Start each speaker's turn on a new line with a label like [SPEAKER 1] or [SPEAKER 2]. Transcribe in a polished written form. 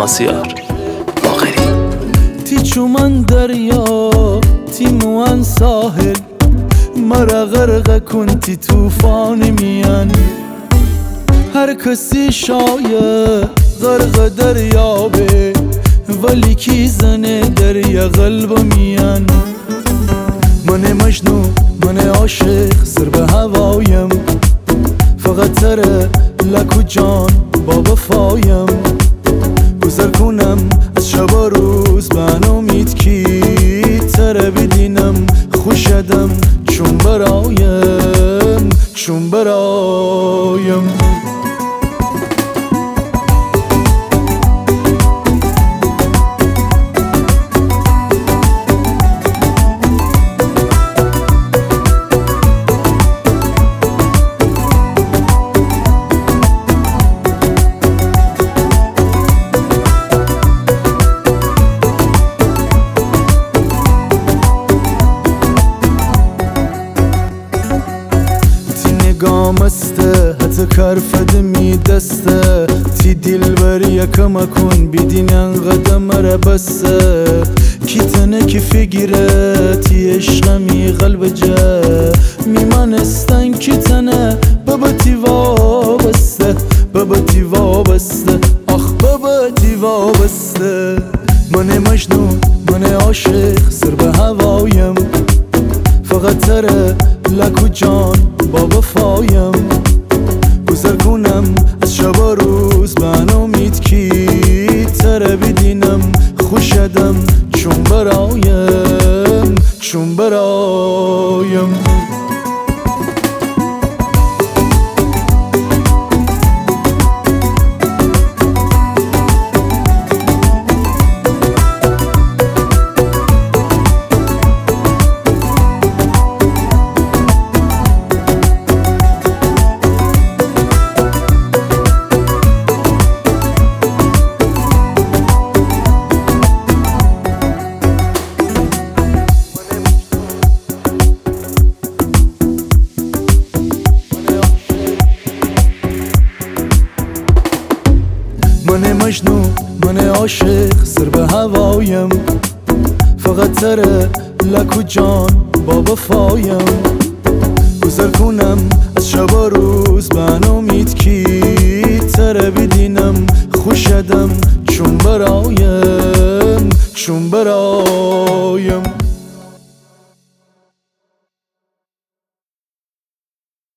[SPEAKER 1] ماسیار باقری.
[SPEAKER 2] تی چومن دریا تی موان ساحل، مرا غرق کن تی توفان میان. هر کسی شاید غرق دریابه، ولی کی زنه دریا قلب میان. من مجنون من عاشق سر به هوایم، فقط تره لک و جان با وفایم. گذر کنم از شب و روز به امید کی تره بدینم خوشدم چون برایم چون برایم. قامسته حتی کرفد می دسته، تی دل بر یکم کن بیدین قدم را بسته. کی تنه کی فکره تی عشقمی قلب جه، میمانستن کی تنه بابا تی وابسته بابا تی وابسته آخ بابا تی وابسته. من مجنون من عاشق سر به هوایم، فقط تره لک و جان با وفایم. گذر کنم از شب و روز به امید کی تره بدینم خوشدم چون برایم چون برایم. من مجنون من عاشق سر به هوایم، فقط تره لک و جان با وفایم. گذر کنم از شب و روز به امید کی تره بدینم خوشدم چون برایم چون برایم.